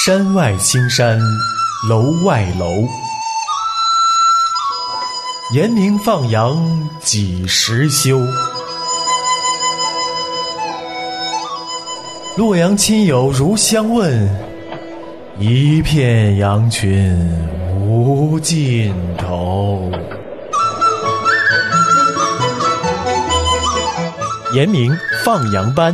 山外青山楼外楼，严明放羊几时休？洛阳亲友如相问，一片羊群无尽头。严明放羊班。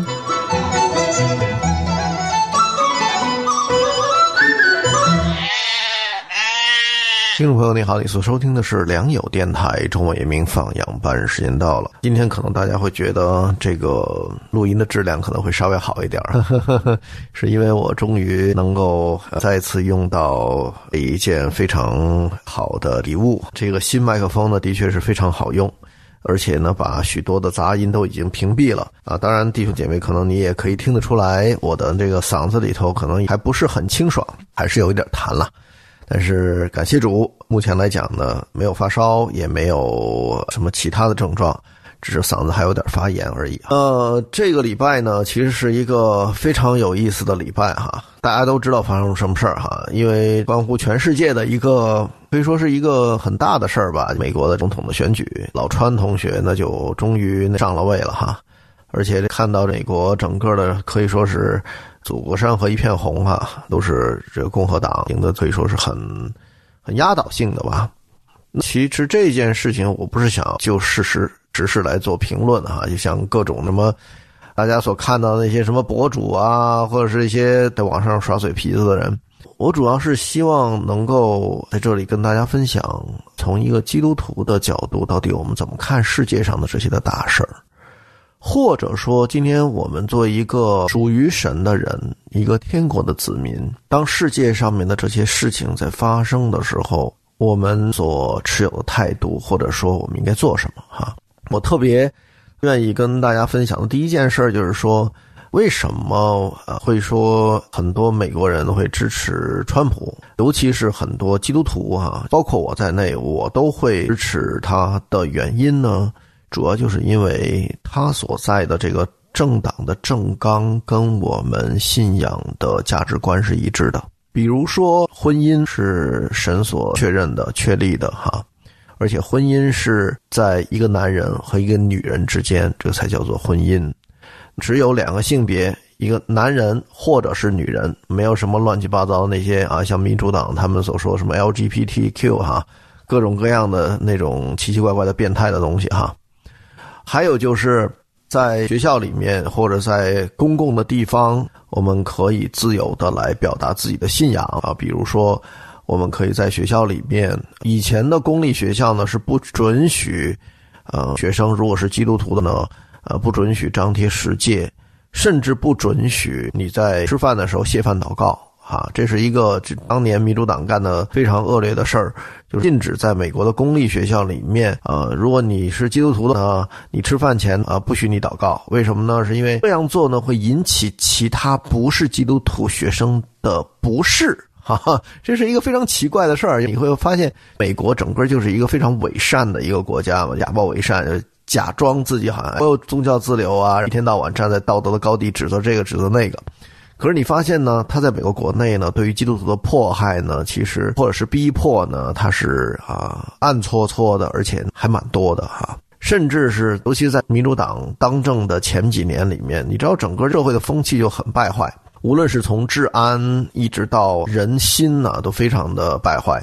听众朋友你好，你所收听的是良友电台中文严明放羊班，时间到了。今天可能大家会觉得这个录音的质量可能会稍微好一点，是因为我终于能够再次用到一件非常好的礼物。这个新麦克风呢的确是非常好用，而且呢把许多的杂音都已经屏蔽了啊。当然弟兄姐妹可能你也可以听得出来，我的这个嗓子里头可能还不是很清爽，还是有一点痰了。但是感谢主，目前来讲呢，没有发烧，也没有什么其他的症状，只是嗓子还有点发炎而已。这个礼拜呢，其实是一个非常有意思的礼拜哈。大家都知道发生什么事儿哈，因为关乎全世界的一个，可以说是一个很大的事儿吧。美国的总统的选举，老川同学呢就终于上了位了哈，而且看到美国整个的可以说是祖国山河一片红哈，都是这个共和党赢得可以说是很压倒性的吧。其实这件事情我不是想就事实只是来做评论哈，就像各种什么大家所看到的那些什么博主啊，或者是一些在网上耍嘴皮子的人，我主要是希望能够在这里跟大家分享，从一个基督徒的角度，到底我们怎么看世界上的这些的大事儿。或者说今天我们做一个属于神的人，一个天国的子民，当世界上面的这些事情在发生的时候，我们所持有的态度，或者说我们应该做什么哈。我特别愿意跟大家分享的第一件事就是说，为什么会说很多美国人会支持川普，尤其是很多基督徒哈，包括我在内，我都会支持他的原因呢，主要就是因为他所在的这个政党的政纲跟我们信仰的价值观是一致的。比如说婚姻是神所确认的确立的哈，而且婚姻是在一个男人和一个女人之间，这个才叫做婚姻。只有两个性别，一个男人或者是女人，没有什么乱七八糟的那些啊，像民主党他们所说什么 LGBTQ 哈，各种各样的那种奇奇怪怪的变态的东西哈。还有就是在学校里面或者在公共的地方，我们可以自由的来表达自己的信仰啊。比如说我们可以在学校里面，以前的公立学校呢是不准许学生如果是基督徒的呢不准许张贴十诫，甚至不准许你在吃饭的时候谢饭祷告啊。这是一个当年民主党干的非常恶劣的事儿，就是禁止在美国的公立学校里面如果你是基督徒的呢，你吃饭前不许你祷告。为什么呢？是因为这样做呢会引起其他不是基督徒学生的不适哈哈，这是一个非常奇怪的事儿。你会发现美国整个就是一个非常伪善的一个国家嘛，假冒伪善，假装自己好像有宗教自由啊，一天到晚站在道德的高地指责这个指责那个。可是你发现呢，他在美国国内呢，对于基督徒的迫害呢，其实或者是逼迫呢，他是暗搓搓的，而且还蛮多的哈。甚至是尤其在民主党当政的前几年里面，你知道整个社会的风气就很败坏，无论是从治安一直到人心呢，都非常的败坏。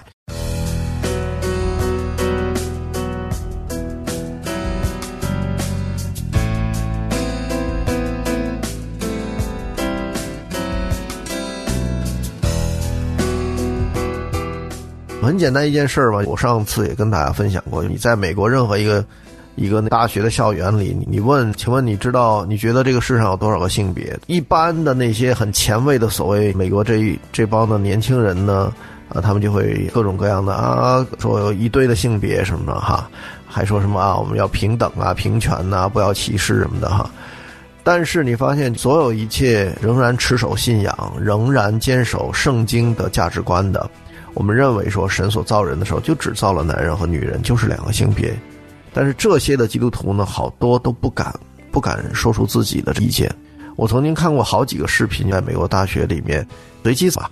很简单一件事嘛，我上次也跟大家分享过，你在美国任何一个大学的校园里，你问，请问你觉得这个世上有多少个性别？一般的那些很前卫的所谓美国这帮的年轻人呢，他们就会各种各样的说有一堆的性别什么的哈，还说什么我们要平等啊、平权啊、不要歧视什么的哈。但是你发现所有一切仍然持守信仰，仍然坚守圣经的价值观的，我们认为说神所造人的时候就只造了男人和女人，就是两个性别。但是这些的基督徒呢，好多都不敢说出自己的意见。我曾经看过好几个视频，在美国大学里面随机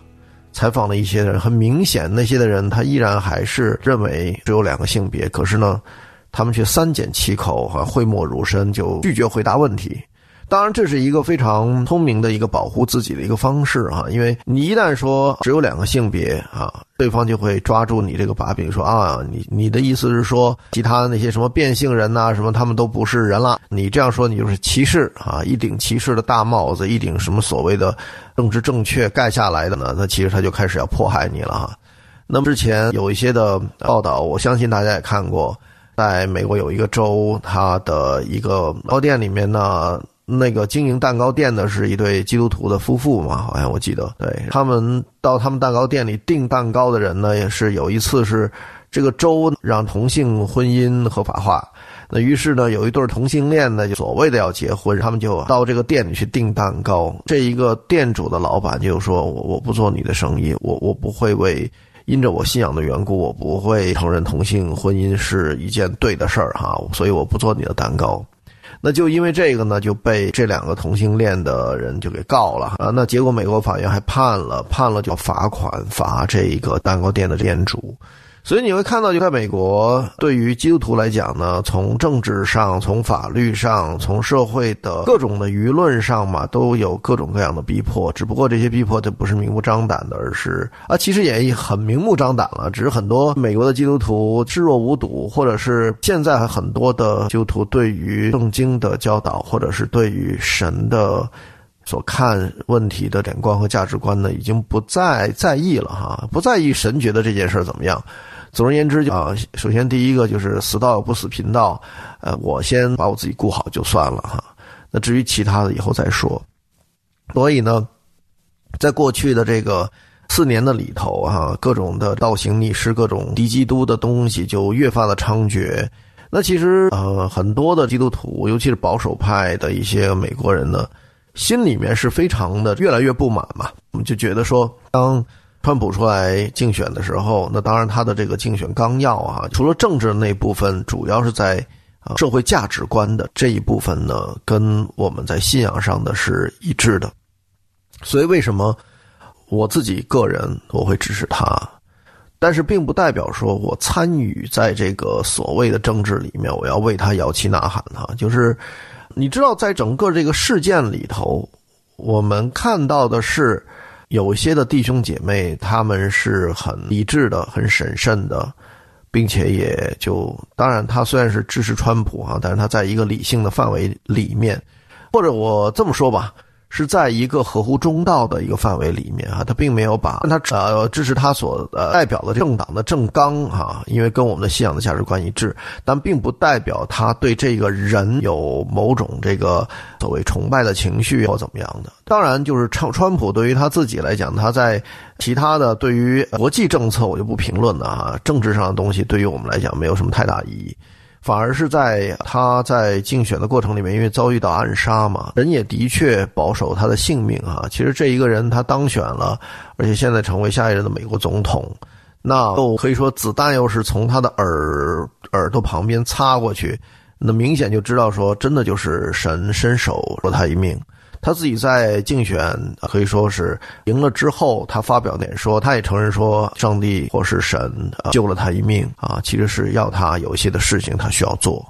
采访了一些人，很明显那些的人他依然还是认为只有2个性别，可是呢他们却三缄其口讳莫如深，就拒绝回答问题。当然这是一个非常聪明的一个保护自己的一个方式因为你一旦说只有2个性别对方就会抓住你这个把柄，说你的意思是说其他那些什么变性人什么他们都不是人了，你这样说你就是歧视一顶歧视的大帽子，一顶什么所谓的政治正确盖下来的呢，那其实他就开始要迫害你了那么之前有一些的报道，我相信大家也看过，在美国有一个州，它的一个糕店里面呢，那个经营蛋糕店的是一对基督徒的夫妇嘛，好像我记得，对，他们到他们蛋糕店里订蛋糕的人呢，也是有一次是这个州让同性婚姻合法化，那于是呢有一对同性恋呢就所谓的要结婚，他们就到这个店里去订蛋糕，这一个店主的老板就说我不做你的生意，我不会因着我信仰的缘故，我不会承认同性婚姻是一件对的事儿所以我不做你的蛋糕。那就因为这个呢，就被这2个同性恋的人就给告了那结果美国法院还判了就要罚这一个蛋糕店的店主。所以你会看到，就在美国，对于基督徒来讲呢，从政治上、从法律上、从社会的各种的舆论上嘛，都有各种各样的逼迫。只不过这些逼迫就不是明目张胆的，而是其实也很明目张胆了。只是很多美国的基督徒视若无睹，或者是现在很多的基督徒对于圣经的教导，或者是对于神的所看问题的眼光和价值观呢，已经不再在意了不在意神觉得这件事怎么样。总而言之首先第一个就是死道友不死贫道，我先把我自己顾好就算了那至于其他的以后再说。所以呢，在过去的这个4年的里头各种的倒行逆施，各种敌基督的东西就越发的猖獗。那其实很多的基督徒，尤其是保守派的一些美国人呢，心里面是非常的越来越不满嘛。我们就觉得说，当川普出来竞选的时候，那当然他的这个竞选纲要除了政治的那部分，主要是在社会价值观的这一部分呢，跟我们在信仰上的是一致的。所以为什么我自己个人我会支持他，但是并不代表说我参与在这个所谓的政治里面，我要为他摇旗呐喊就是你知道，在整个这个事件里头，我们看到的是有些的弟兄姐妹，他们是很理智的、很审慎的，并且也就当然他虽然是支持川普但是他在一个理性的范围里面，或者我这么说吧，是在一个合乎中道的一个范围里面他并没有把他支持他所代表的政党的政纲因为跟我们的信仰的价值观一致，但并不代表他对这个人有某种这个所谓崇拜的情绪或怎么样的。当然就是川普对于他自己来讲，他在其他的对于国际政策我就不评论了政治上的东西对于我们来讲没有什么太大意义。反而是在他在竞选的过程里面，因为遭遇到暗杀嘛，人也的确保守他的性命其实这一个人他当选了，而且现在成为下一任的美国总统，那可以说子弹又是从他的耳朵旁边擦过去，那明显就知道说真的就是神伸手救他一命。他自己在竞选可以说是赢了之后，他发表演说，他也承认说上帝或是神救了他一命其实是要他有一些的事情他需要做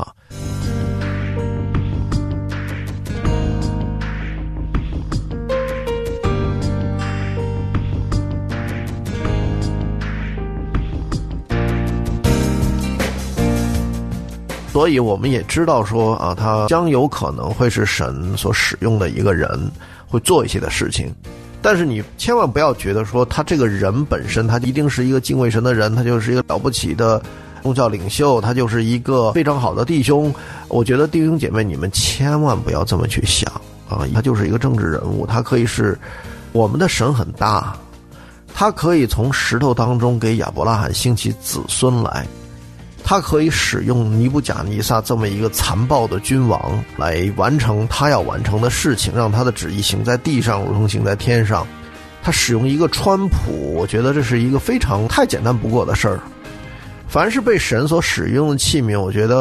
所以我们也知道说他将有可能会是神所使用的一个人，会做一些的事情。但是你千万不要觉得说他这个人本身他一定是一个敬畏神的人，他就是一个了不起的宗教领袖，他就是一个非常好的弟兄。我觉得弟兄姐妹你们千万不要这么去想他就是一个政治人物，他可以是我们的神很大，他可以从石头当中给亚伯拉罕兴起子孙来，他可以使用尼布甲尼撒这么一个残暴的君王来完成他要完成的事情，让他的旨意行在地上如同行在天上。他使用一个川普，我觉得这是一个非常太简单不过的事儿。凡是被神所使用的器皿，我觉得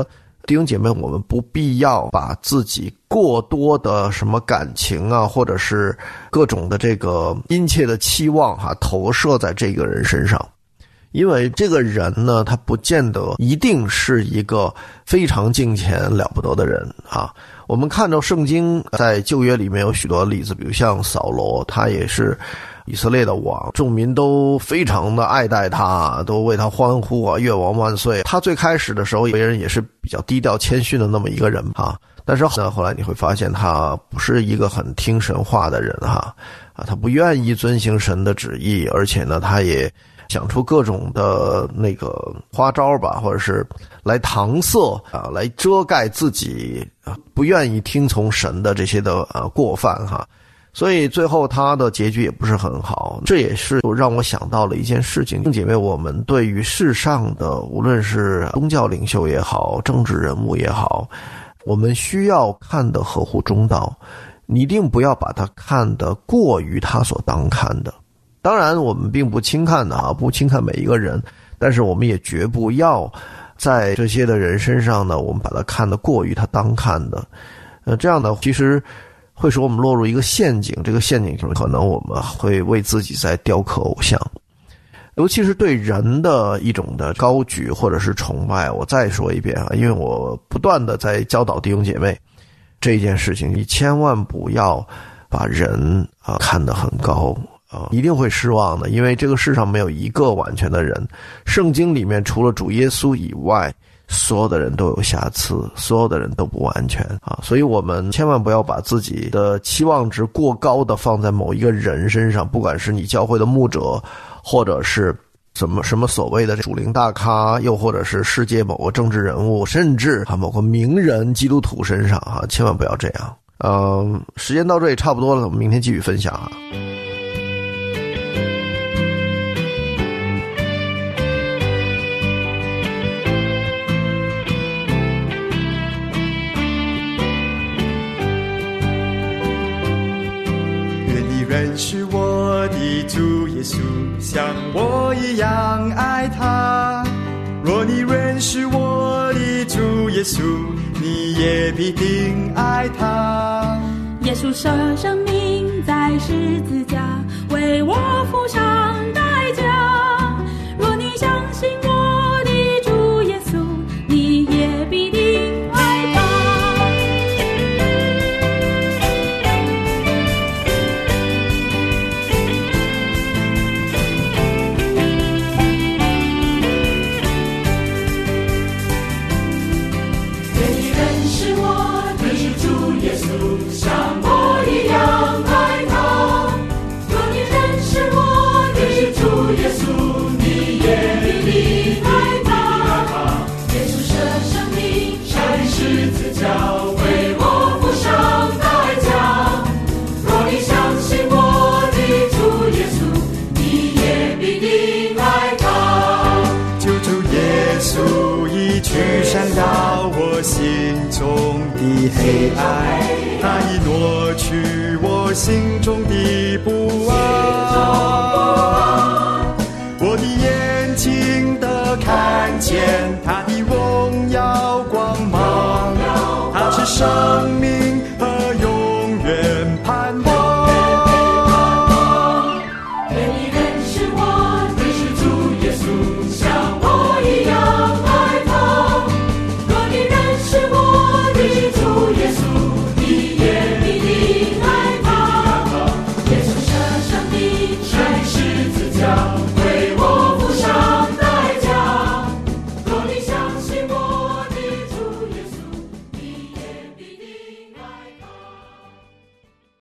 弟兄姐妹，我们不必要把自己过多的什么感情啊，或者是各种的这个殷切的期望投射在这个人身上。因为这个人呢，他不见得一定是一个非常敬虔了不得的人啊。我们看到圣经在旧约里面有许多例子，比如像扫罗，他也是以色列的王，众民都非常的爱戴他，都为他欢呼啊，越王万岁。他最开始的时候为人也是比较低调谦逊的那么一个人啊，但是呢，后来你会发现他不是一个很听神话的人他不愿意遵行神的旨意，而且呢，他也想出各种的那个花招吧，或者是来搪塞来遮盖自己不愿意听从神的这些的过犯所以最后他的结局也不是很好。这也是让我想到了一件事情，姐妹，我们对于世上的无论是宗教领袖也好，政治人物也好，我们需要看得合乎中道，你一定不要把它看得过于他所当看的。当然我们并不轻看的不轻看每一个人，但是我们也绝不要在这些的人身上呢，我们把它看得过于他当看的。这样呢，其实会使我们落入一个陷阱，这个陷阱就是可能我们会为自己在雕刻偶像。尤其是对人的一种的高举或者是崇拜，我再说一遍因为我不断的在教导弟兄姐妹这件事情，你千万不要把人看得很高一定会失望的，因为这个世上没有一个完全的人，圣经里面除了主耶稣以外，所有的人都有瑕疵，所有的人都不完全所以我们千万不要把自己的期望值过高的放在某一个人身上，不管是你教会的牧者，或者是什么所谓的主灵大咖，又或者是世界某个政治人物，甚至某个名人基督徒身上千万不要这样。时间到这里差不多了，我们明天继续分享认识我的主耶稣，像我一样爱他。若你认识我的主耶稣，你也必定爱他。 耶稣舍生命在十字架，为我付上代价。若你相信我的主耶稣，你也必定爱他。 像我一样爱他，若你认识我的主耶稣，你也必定爱他。耶稣舍生命在十字架，为我付上代价。若你相信我的主耶稣，你也必定爱他。 救主耶稣已驱散到我心中的黑暗，他已挪去我心中的不安，我的眼睛都看见他